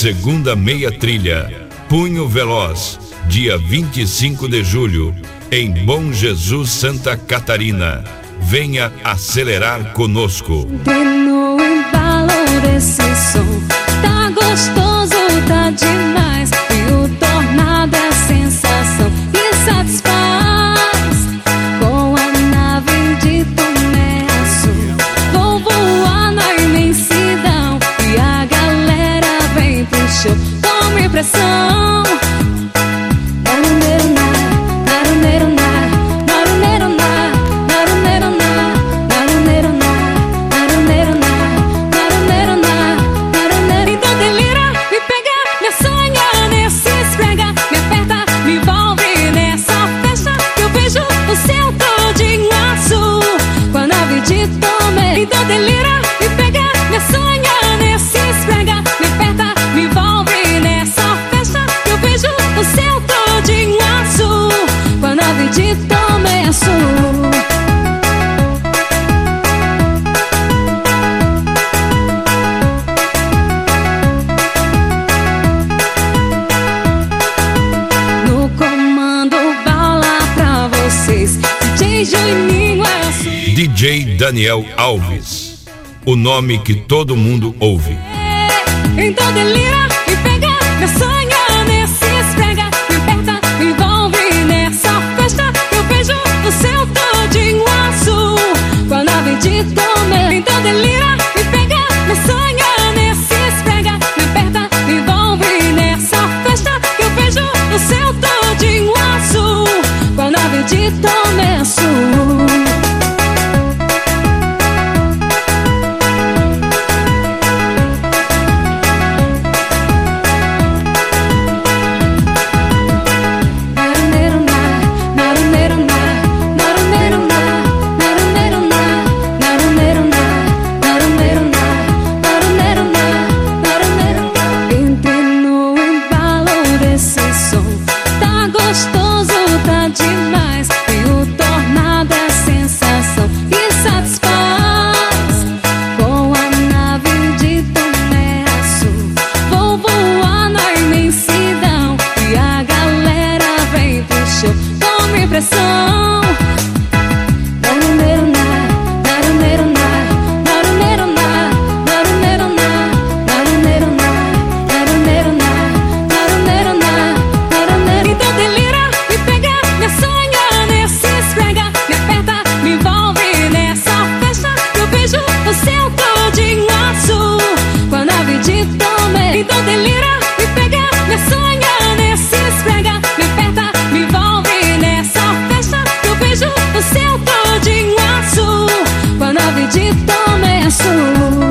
segunda meia trilha, Punho Veloz, dia 25 de julho, em Bom Jesus, Santa Catarina. Venha acelerar conosco. No embalo desse som, tá gostoso, tá demais. E o tornado é sensação que satisfaz. Com a nave de Tomé Azul, vou voar na imensidão. E a galera vem pro show, tome pressão. Então delira e pega, me sonha nesse esfrega, me aperta, me envolve nessa festa que eu vejo o céu todinho azul, com a nave de Tomé Azul. No comando bala pra vocês, DJ Juninho Azul. DJ Daniel Alves, o nome que todo mundo ouve. Então delira e pega, me sonha nesse esfrega, me aperta, me envolve nessa festa que eu vejo o céu todinho azul, com a nave de Tomé. Então delira e pega, me sonha nesse esfrega, me aperta, me envolve nessa festa que eu vejo o céu todinho azul, com a nave de Tomé Azul. Então delira e pega, me sonha nesse esfrega, me aperta, me envolve nessa festa que eu vejo o céu todinho azul, com a nave de Tomé Azul.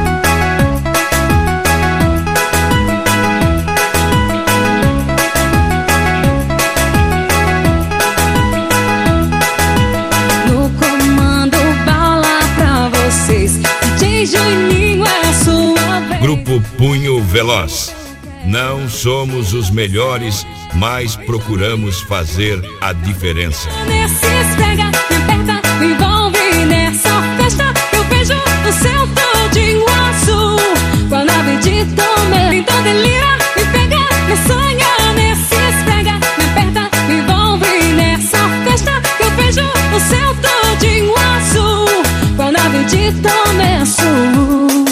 No comando bala pra vocês, DJ Juninho é a sua vez. Grupo Punho Veloz. Não somos os melhores, mas procuramos fazer a diferença. Nesse esfrega, me aperta, me envolve nessa festa que eu vejo o céu todinho azul, com a nave de Tomé. Então delira e pega, me sonha nesse esfrega, me aperta, me envolve nessa festa que eu vejo o céu todinho azul, com a nave de Tomé Azul.